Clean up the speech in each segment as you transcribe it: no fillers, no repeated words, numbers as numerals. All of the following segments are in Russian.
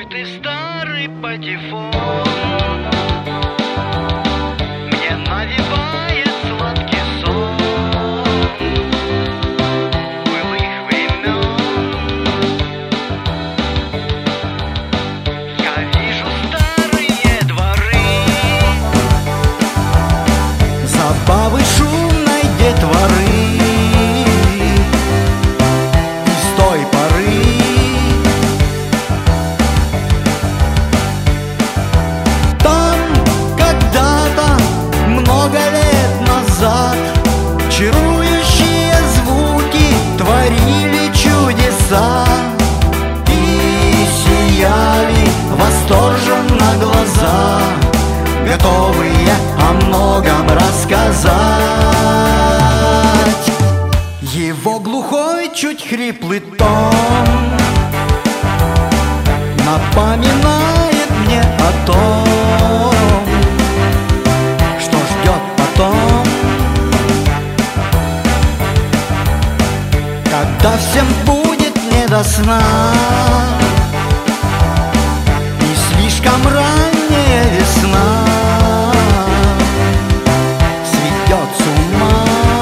забытый старый патефон мне навевает сладкий сон былых времен. Я вижу старые дворы, забавы шумной детворы. И с той поры там когда-то, много лет назад, чарующие звуки творили чудеса и сияли восторженно глаза, готовые о многом рассказать. Его глухой, чуть хриплый тон напоминает мне о том, что ждет потом, когда всем будет не до сна и слишком ранняя весна сведет с ума.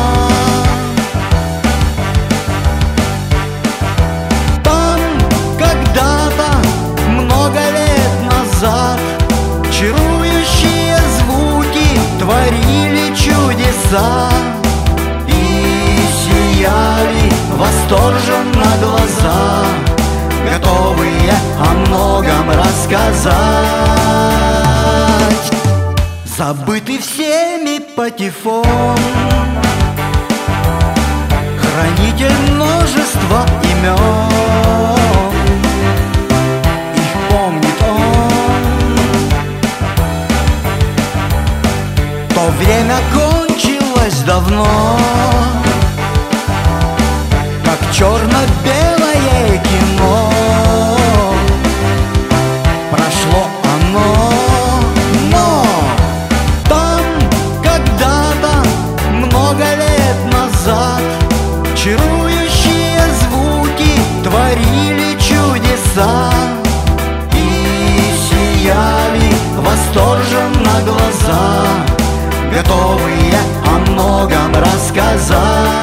Там когда-то, много лет назад, чарующие звуки творили чудеса и сияли восторженно глаза, готовые о многом рассказать. Забытый всеми патефон, хранитель множества имен, их помнит он. То время кончилось давно, как черно-белое кино. Прошло оно, но там когда-то, много лет назад, чарующие звуки творили чудеса и сияли восторженно глаза, готовые о многом рассказать.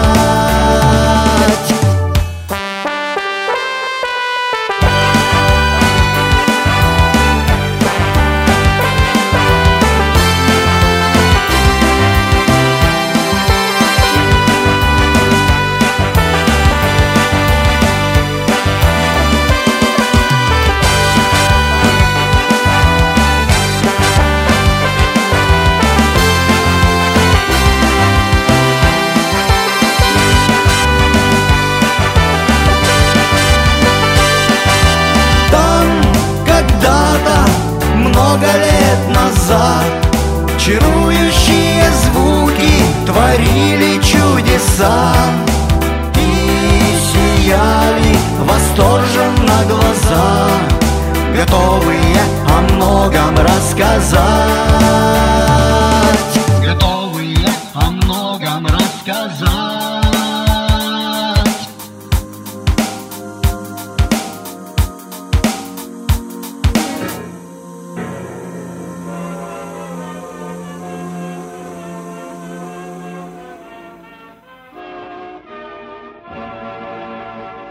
Много лет назад чарующие звуки творили чудеса и сияли восторженно глаза, готовые о многом рассказать. Готовые о многом рассказать.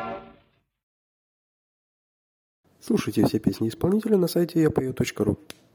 Слушайте все песни исполнителя на сайте yapою.ru.